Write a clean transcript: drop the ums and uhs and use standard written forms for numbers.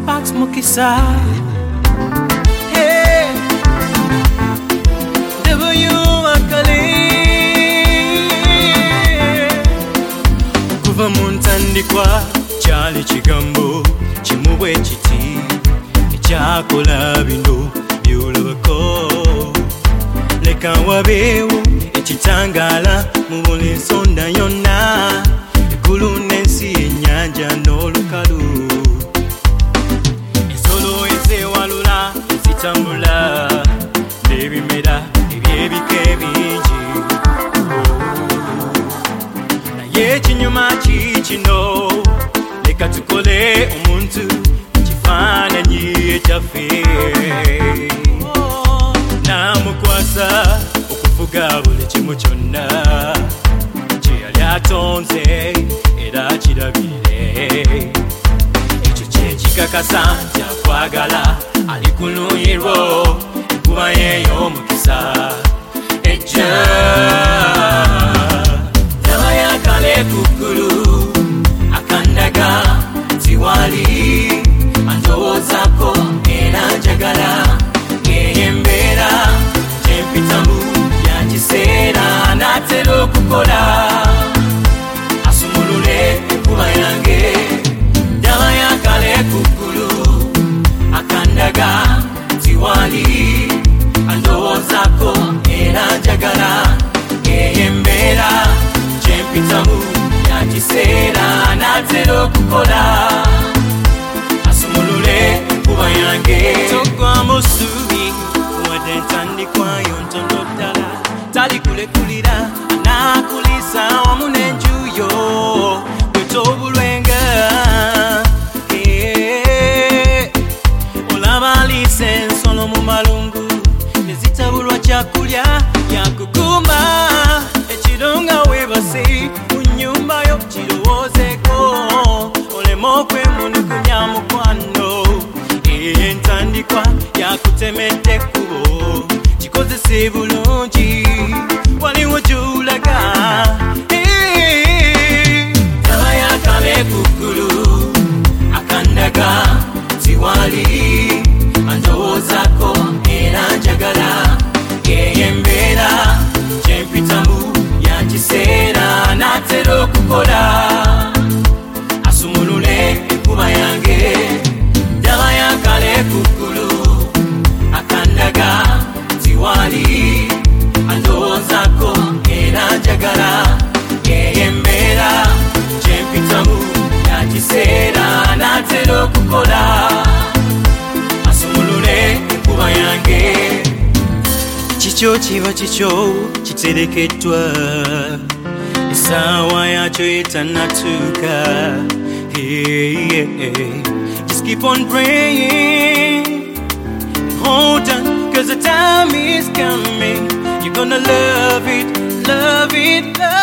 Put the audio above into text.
Sparks Mukisa. Hey, W Akali. Kuva muntandikwa chali chigambo chimubwe chiti ekyakola bino byolabako. Leka wabeewo ekitangala mu buli nsonda yonna, eggulu n'ensi, ennyanja n'olukalu. Ensolo ezewalula ezitambula n'ebimera eby'ebika ebingi. Naye ekinyuma kikino, leka tukole omuntu ekifaananyi ekyaffe. Namukwasa okuvuga buli kimu kyonna kye yali atonze era kirabire. Ekyo kyekikakasa nti akwagala, ali ku luuyi lwo, enkuba yeeyo omukisa ejja. Ndaba yakale ku ggulu akandaga nti wali andowoozaako era njagala. Embeera gyempitamu ya kiseera n'atera okukola asumulule enkuba yange. Ndaba yakale ku ggulu akandaga nti wali andowoozaako era njagala. Embeera gyempitamu ya kiseera n'atera okukola asumulule enkuba yange. Togwamu ssuubi wadde ntandikwayo ntono ddala, talikulekulira anaakulisa wamu n'enjuyo bwetobulwenga. Olaba aliisa ensolo mu malungu nezitabulwa kyakulya yakuguma. Ekiro nga weebase mu nnyumba yo kirowoozeeko, oleme okwemulugunya mukwano. Entandikwa yakutemedde ekkubo, kikozese bulungi, waliwo gy'olaga. Ndaba yakale ku ggulu akandaga nti wali andowoozaako era njagala. Embeera gyempitamu ya kiseera n'atera okukola asumulule enkuba yange. Ndaba yakale ku ggulu akandaga nti wali andowoozaako era njagala. Embeera gyempitamu ya kiseera n'atera okukola asumulule enkuba yange. Kikyo kiba kikyo kiterekeddwa, essaawa yakyo etannatuuka. Just keep on praying, hold on, 'cause the time is coming. You're gonna love it, love it, love it.